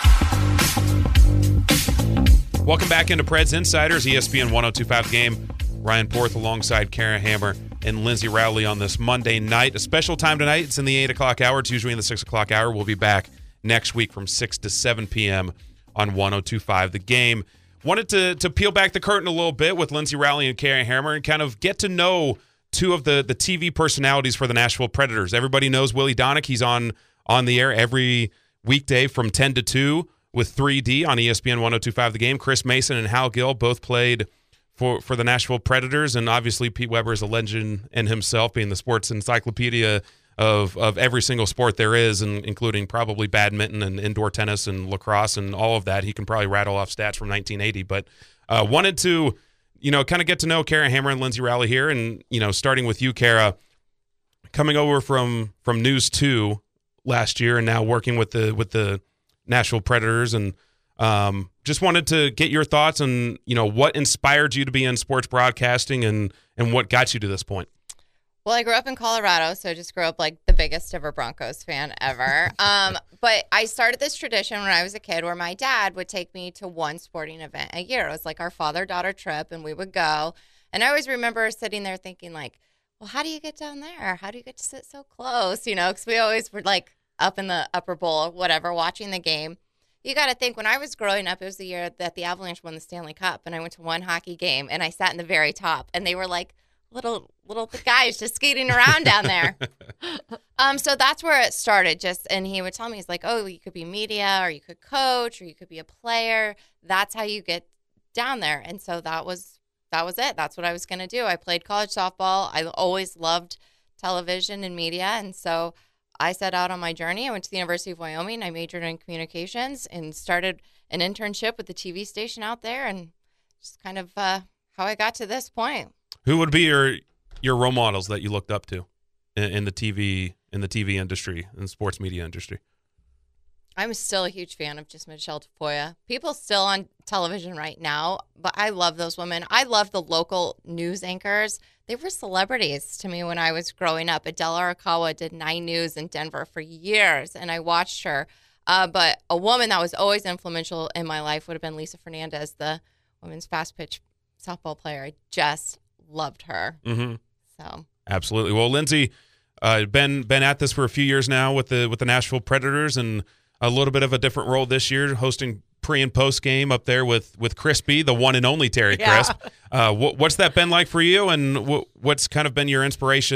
Welcome back into Preds Insiders, E S P N one oh two point five The Game. Ryan Porth alongside Kara Hammer and Lindsay Rowley on this Monday night. A special time tonight. It's in the eight o'clock hour. It's usually in the six o'clock hour. We'll be back next week from six to seven p.m. on one oh two point five The Game. Wanted to to peel back the curtain a little bit with Lindsay Rowley and Kara Hammer and kind of get to know two of the, the T V personalities for the Nashville Predators. Everybody knows Willie Donick. He's on, on the air every weekday from ten to two with three D on E S P N one oh two point five The Game. Chris Mason and Hal Gill both played for, for the Nashville Predators, and obviously Pete Weber is a legend in himself, being the sports encyclopedia of of every single sport there is, and including probably badminton and indoor tennis and lacrosse and all of that. He can probably rattle off stats from nineteen eighty, but uh, wanted to, you know, kind of get to know Kara Hammer and Lindsay Rowley here, and, you know, starting with you, Kara, coming over from from News two last year and now working with the with the Nashville Predators, and um, just wanted to get your thoughts on, you know, what inspired you to be in sports broadcasting and and what got you to this point. Well, I grew up in Colorado, so I just grew up like the biggest ever Broncos fan ever. um, but I started this tradition when I was a kid where my dad would take me to one sporting event a year. It was like our father-daughter trip, and we would go. And I always remember sitting there thinking like, well, how do you get down there? How do you get to sit so close? You know, because we always were like up in the upper bowl or whatever, watching the game. You got to think, when I was growing up, it was the year that the Avalanche won the Stanley Cup, and I went to one hockey game, and I sat in the very top, and they were like little little guys just skating around down there. um, so that's where it started. Just and he would tell me, he's like, oh, you could be media, or you could coach, or you could be a player. That's how you get down there. And so that was that was it. That's what I was going to do. I played college softball. I always loved television and media, and so I set out on my journey. I went to the University of Wyoming. I majored in communications and started an internship with the T V station out there, and just kind of uh, how I got to this point. Who would be your your role models that you looked up to in, in the T V in the T V industry and sports media industry? I'm still a huge fan of just Michelle Tafoya. People still on television right now, but I love those women. I love the local news anchors. They were celebrities to me when I was growing up. Adele Arakawa did Nine News in Denver for years, and I watched her. Uh, but a woman that was always influential in my life would have been Lisa Fernandez, the women's fast pitch softball player. I just loved her. Mm-hmm. So absolutely. Well, Lindsay, uh, been been at this for a few years now with the with the Nashville Predators, and a little bit of a different role this year, hosting pre and post game up there with with Crispy, the one and only Terry yeah. Crisp. Uh, what, what's that been like for you, and what, what's kind of been your inspiration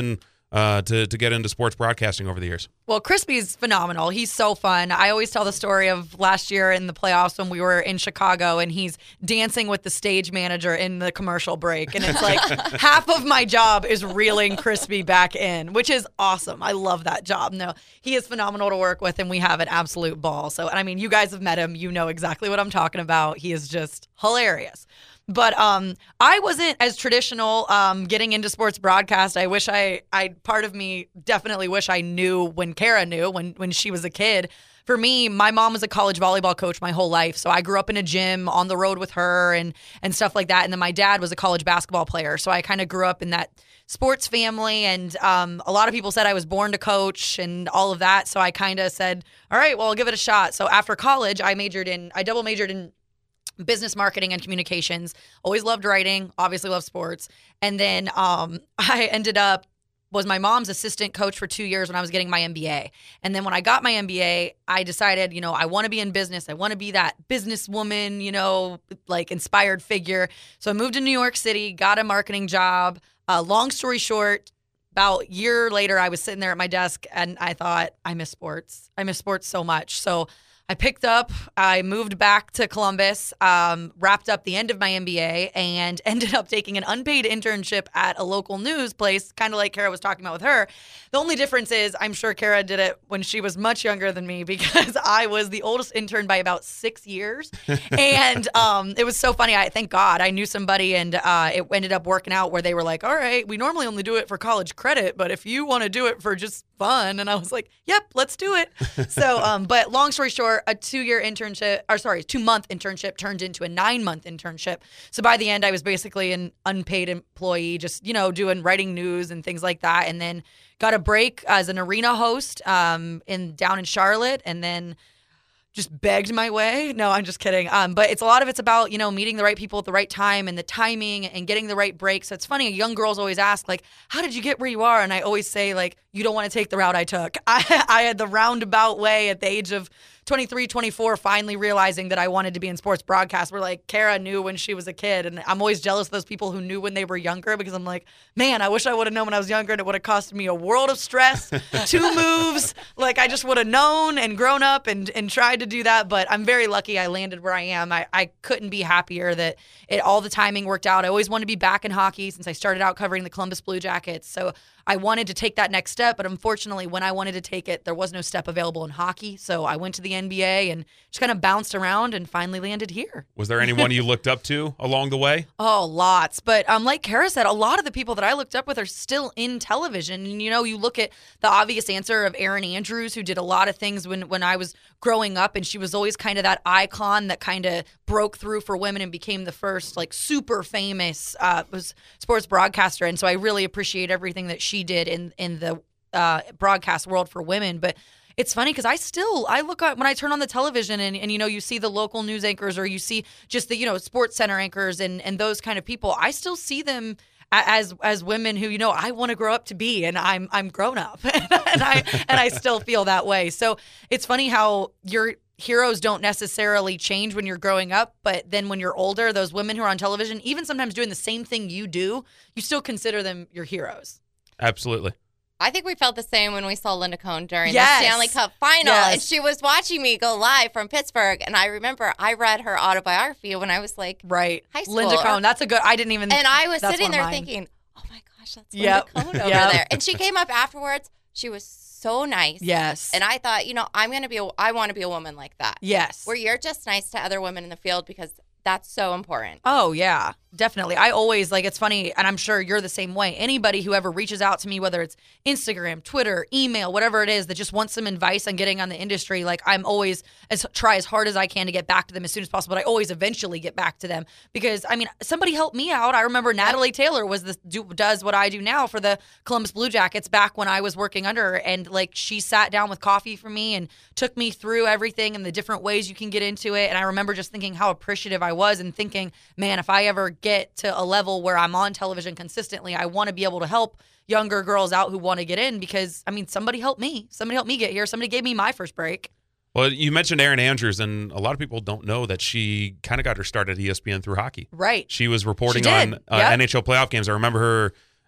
uh, to to get into sports broadcasting over the years? Well, Crispy's phenomenal. He's so fun. I always tell the story of last year in the playoffs when we were in Chicago and he's dancing with the stage manager in the commercial break. And it's like half of my job is reeling Crispy back in, which is awesome. I love that job. No, he is phenomenal to work with and we have an absolute ball. So, I mean, you guys have met him. You know exactly what I'm talking about. He is just hilarious. But um, I wasn't as traditional um, getting into sports broadcast. I wish I, I, part of me definitely wish I knew when Kara knew, when, when she was a kid. For me, my mom was a college volleyball coach my whole life. So I grew up in a gym on the road with her and, and stuff like that. And then my dad was a college basketball player. So I kind of grew up in that sports family. And um, a lot of people said I was born to coach and all of that. So I kind of said, all right, well, I'll give it a shot. So after college, I majored in, I double majored in business marketing and communications. Always loved writing, obviously loved sports. And then um, I ended up, was my mom's assistant coach for two years when I was getting my M B A. And then when I got my M B A, I decided, you know, I want to be in business. I want to be that businesswoman, you know, like inspired figure. So I moved to New York City, got a marketing job. Uh, long story short, about a year later, I was sitting there at my desk and I thought, I miss sports. I miss sports so much. So I picked up, I moved back to Columbus, um, wrapped up the end of my M B A, and ended up taking an unpaid internship at a local news place, kind of like Kara was talking about with her. The only difference is I'm sure Kara did it when she was much younger than me because I was the oldest intern by about six years. And um, it was so funny. I thank God I knew somebody, and uh, it ended up working out where they were like, all right, we normally only do it for college credit, but if you want to do it for just fun. And I was like, yep, let's do it. So, um, but long story short, a two-year internship, or sorry, two-month internship turned into a nine-month internship. So by the end, I was basically an unpaid employee, just, you know, doing writing news and things like that. And then got a break as an arena host um, in down in Charlotte, and then just begged my way. No, I'm just kidding. Um, but it's a lot of it's about, you know, meeting the right people at the right time and the timing and getting the right break. So it's funny. Young girls always ask, like, how did you get where you are? And I always say, like, you don't want to take the route I took. I, I had the roundabout way at the age of twenty-three, twenty-four, finally realizing that I wanted to be in sports broadcast. Where like Kara knew when she was a kid. And I'm always jealous of those people who knew when they were younger because I'm like, man, I wish I would have known when I was younger and it would have costed me a world of stress, two moves. Like I just would have known and grown up and, and tried to do that. But I'm very lucky I landed where I am. I, I couldn't be happier that it all the timing worked out. I always wanted to be back in hockey since I started out covering the Columbus Blue Jackets. So I wanted to take that next step, but unfortunately, when I wanted to take it, there was no step available in hockey. So I went to the N B A and just kind of bounced around and finally landed here. Was there anyone you looked up to along the way? Oh, lots. But um, like Kara said, a lot of the people that I looked up with are still in television. And, you know, you look at the obvious answer of Erin Andrews, who did a lot of things when, when I was growing up, and she was always kind of that icon that kind of broke through for women and became the first, like, super famous uh, was sports broadcaster. And so I really appreciate everything that she did in in the uh, broadcast world for women. But it's funny because I still, I look at when I turn on the television and, and, you know, you see the local news anchors or you see just the, you know, sports center anchors and, and those kind of people. I still see them as as women who, you know, I want to grow up to be, and I'm I'm grown up and I and I still feel that way. So it's funny how your heroes don't necessarily change when you're growing up, but then when you're older, those women who are on television, even sometimes doing the same thing you do, you still consider them your heroes. Absolutely. I think we felt the same when we saw Linda Cohn during Yes. the Stanley Cup final. Yes. And she was watching me go live from Pittsburgh. And I remember I read her autobiography when I was like Right. high school. Linda Cohn. That's a good, I didn't even. And I was that's sitting one there of mine. thinking, oh my gosh, that's Yep. Linda Cohn over Yep. there. And she came up afterwards. She was so nice. Yes. And I thought, you know, I'm going to be, a, I want to be a woman like that. Yes. Where you're just nice to other women in the field because that's so important. Oh, yeah, definitely. I always, like, it's funny, and I'm sure you're the same way. Anybody who ever reaches out to me, whether it's Instagram, Twitter, email, whatever it is, that just wants some advice on getting on the industry, like, I'm always as try as hard as I can to get back to them as soon as possible. But I always eventually get back to them because, I mean, somebody helped me out. I remember Natalie Taylor was the do, does what I do now for the Columbus Blue Jackets back when I was working under her, and, like, she sat down with coffee for me and took me through everything and the different ways you can get into it. And I remember just thinking how appreciative I was and thinking, man, if I ever get to a level where I'm on television consistently, I want to be able to help younger girls out who want to get in because, I mean, somebody helped me. Somebody helped me get here. Somebody gave me my first break. Well, you mentioned Erin Andrews, and a lot of people don't know that she kind of got her start at E S P N through hockey. Right. She was reporting She did. on uh, Yep. N H L playoff games. I remember her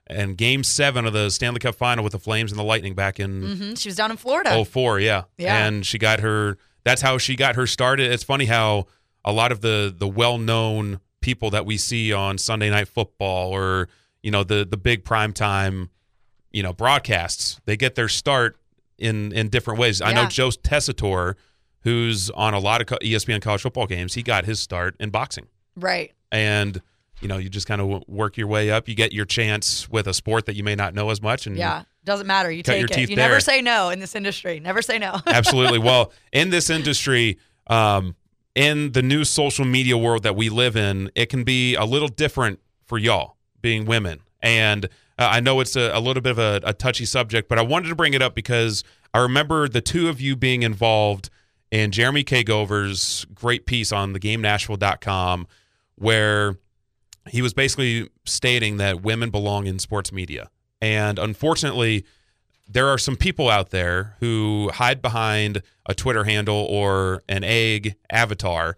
and Game Seven of the Stanley Cup Final with the Flames and the Lightning back in Mm-hmm. She was down in Florida. oh four, yeah. Yeah. And she got her. That's how she got her started. It's funny how a lot of the the well-known people that we see on Sunday Night Football or, you know, the the big primetime, you know, broadcasts, they get their start in in different ways. I know Yeah. Joe Tessitore, who's on a lot of co- E S P N college football games, he got his start in boxing. Right. And, you know, you just kind of work your way up. You get your chance with a sport that you may not know as much. And Yeah. Doesn't matter. You Cut take your it. teeth You there. never say no in this industry. Never say no. Absolutely. Well, in this industry, um, in the new social media world that we live in, it can be a little different for y'all being women. And uh, I know it's a, a little bit of a, a touchy subject, but I wanted to bring it up because I remember the two of you being involved in Jeremy Kagover's great piece on the game nashville dot com, where he was basically stating that women belong in sports media. And unfortunately, there are some people out there who hide behind a Twitter handle or an egg avatar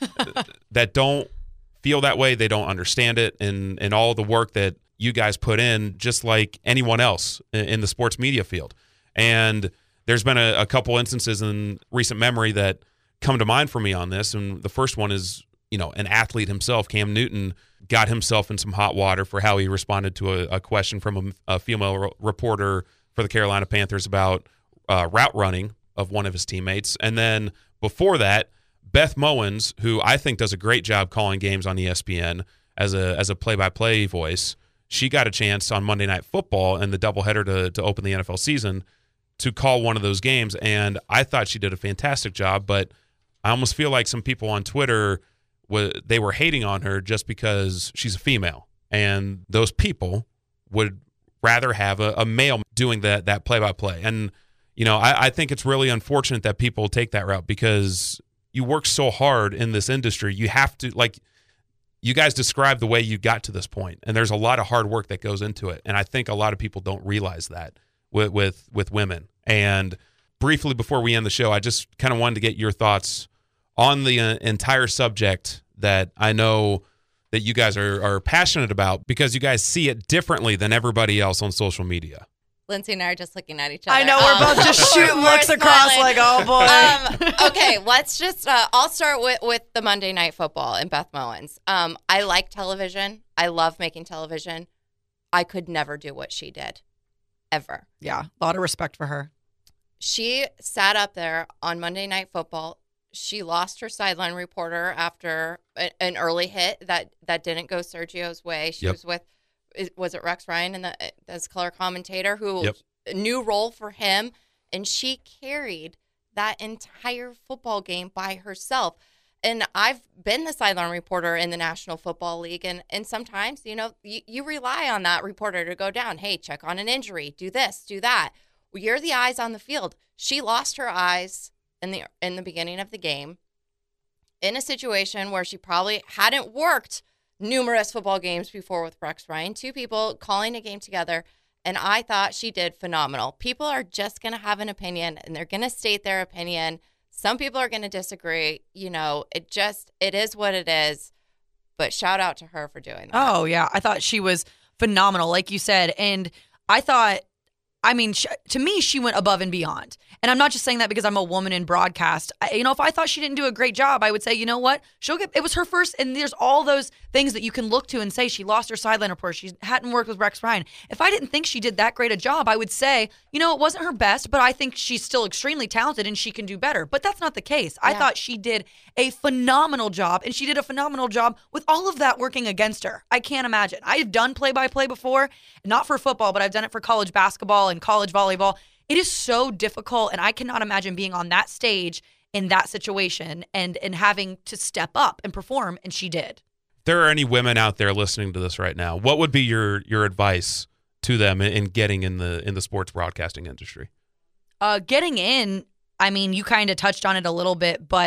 that don't feel that way. They don't understand it and, and all the work that you guys put in, just like anyone else in, in the sports media field. And there's been a, a couple instances in recent memory that come to mind for me on this. And the first one is, you know, an athlete himself, Cam Newton, got himself in some hot water for how he responded to a, a question from a, a female re- reporter for the Carolina Panthers about uh, route running of one of his teammates. And then before that, Beth Mowins, who I think does a great job calling games on E S P N as a as a play-by-play voice, she got a chance on Monday Night Football and the doubleheader to to open the N F L season to call one of those games. And I thought she did a fantastic job, but I almost feel like some people on Twitter, they were hating on her just because she's a female. And those people would rather have a, a male doing that that play-by-play. And, you know, I, I think it's really unfortunate that people take that route because you work so hard in this industry. You have to, like, you guys described the way you got to this point, and there's a lot of hard work that goes into it. And I think a lot of people don't realize that with with, with women. And briefly before we end the show, I just kind of wanted to get your thoughts on the uh, entire subject that I know that you guys are, are passionate about because you guys see it differently than everybody else on social media. Lindsay and I are just looking at each other. I know we're Um, both just shooting we're looks across smiling. like, oh boy. Um, okay, let's just. Uh, I'll start with with the Monday Night Football and Beth Mowins. Um, I like television. I love making television. I could never do what she did, ever. Yeah, a lot of respect for her. She sat up there on Monday Night Football. She lost her sideline reporter after a, an early hit that that didn't go Sergio's way. She Yep. was with. Was it Rex Ryan and the as color commentator who Yep. a new role for him, and she carried that entire football game by herself. And I've been the sideline reporter in the National Football League, and and sometimes you know you, you rely on that reporter to go down. Hey, check on an injury, do this, do that. Well, you're the eyes on the field. She lost her eyes in the in the beginning of the game, in a situation where she probably hadn't worked numerous football games before with Rex Ryan, two people calling a game together, and I thought she did phenomenal. People are just going to have an opinion, and they're going to state their opinion. Some people are going to disagree. You know, it just, it is what it is, but shout out to her for doing that. Oh, yeah. I thought she was phenomenal, like you said. And I thought, I mean, sh- to me, she went above and beyond. And I'm not just saying that because I'm a woman in broadcast. I, you know, if I thought she didn't do a great job, I would say, you know what? She'll get, it was her first, and there's all those things that you can look to and say she lost her sideline report. She hadn't worked with Rex Ryan. If I didn't think she did that great a job, I would say, you know, it wasn't her best, but I think she's still extremely talented and she can do better. But that's not the case. I Yeah. thought she did a phenomenal job, and she did a phenomenal job with all of that working against her. I can't imagine. I've done play-by-play before, not for football, but I've done it for college basketball and college volleyball. It is so difficult, and I cannot imagine being on that stage in that situation and and having to step up and perform, and she did. If there are any women out there listening to this right now, what would be your your advice to them in, in getting in the in the sports broadcasting industry? Uh, getting in, I mean, you kind of touched on it a little bit, but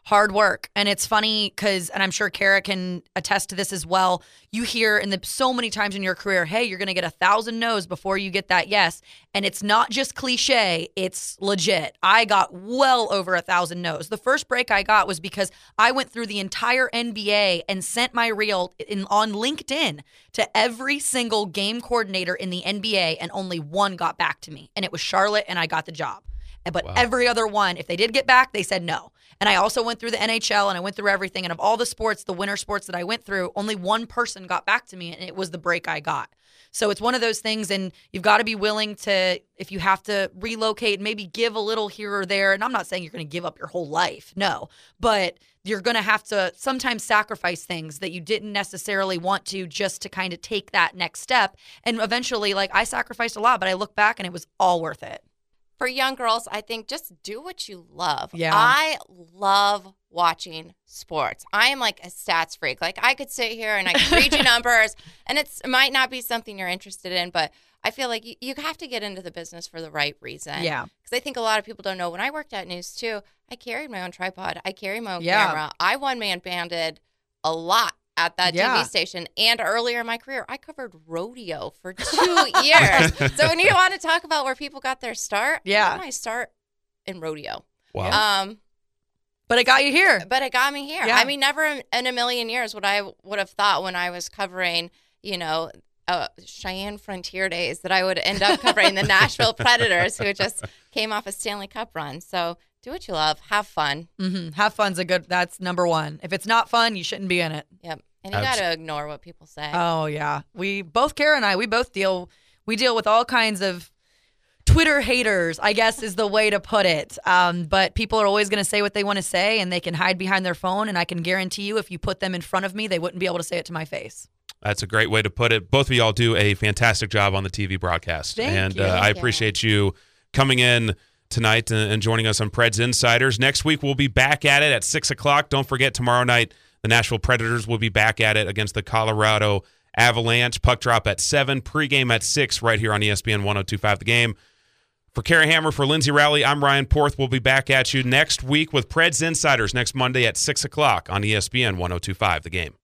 hard work. And it's funny because, and I'm sure Kara can attest to this as well, you hear in the so many times in your career, hey, you're going to get a thousand no's before you get that yes. And it's not just cliche, it's legit. I got well over a thousand no's. The first break I got was because I went through the entire N B A and sent my reel in, on LinkedIn to every single game coordinator in the N B A, and only one got back to me. And it was Charlotte, and I got the job. But wow. Every other one, if they did get back, they said no. And I also went through the N H L, and I went through everything. And of all the sports, the winter sports that I went through, only one person got back to me, and it was the break I got. So it's one of those things, and you've got to be willing to, if you have to relocate, maybe give a little here or there. And I'm not saying you're going to give up your whole life, no. But you're going to have to sometimes sacrifice things that you didn't necessarily want to just to kind of take that next step. And eventually, like, I sacrificed a lot, but I look back, and it was all worth it. For young girls, I think just do what you love. Yeah. I love watching sports. I am like a stats freak. Like, I could sit here and I could read you numbers, and it's, it might not be something you're interested in, but I feel like you, you have to get into the business for the right reason. Yeah. Because I think a lot of people don't know. When I worked at News two, I carried my own tripod. I carried my own yeah. camera. I one-man banded a lot at that yeah. T V station. And earlier in my career, I covered rodeo for two years. So when you want to talk about where people got their start, yeah. I got my start in rodeo. Wow. Um, but it got you here. But it got me here. Yeah. I mean, never in a million years would I would have thought when I was covering, you know, uh, Cheyenne Frontier days that I would end up covering the Nashville Predators, who just came off a Stanley Cup run. So do what you love. Have fun. Mm-hmm. Have fun's a good, that's number one. If it's not fun, you shouldn't be in it. Yep. And you got to ignore what people say. Oh, yeah. We both, Kara and I, we both deal, we deal with all kinds of Twitter haters, I guess is the way to put it. Um, but people are always going to say what they want to say, and they can hide behind their phone. And I can guarantee you, if you put them in front of me, they wouldn't be able to say it to my face. That's a great way to put it. Both of y'all do a fantastic job on the T V broadcast. Thank and you. Uh, Thank I you. appreciate you coming in tonight and joining us on Preds Insiders. Next week, we'll be back at it at six o'clock. Don't forget, tomorrow night, the Nashville Predators will be back at it against the Colorado Avalanche. Puck drop at seven, pregame at six right here on E S P N one oh two point five The Game. For Kara Hammer, for Lindsay Rowley, I'm Ryan Porth. We'll be back at you next week with Preds Insiders next Monday at six o'clock on E S P N one oh two point five The Game.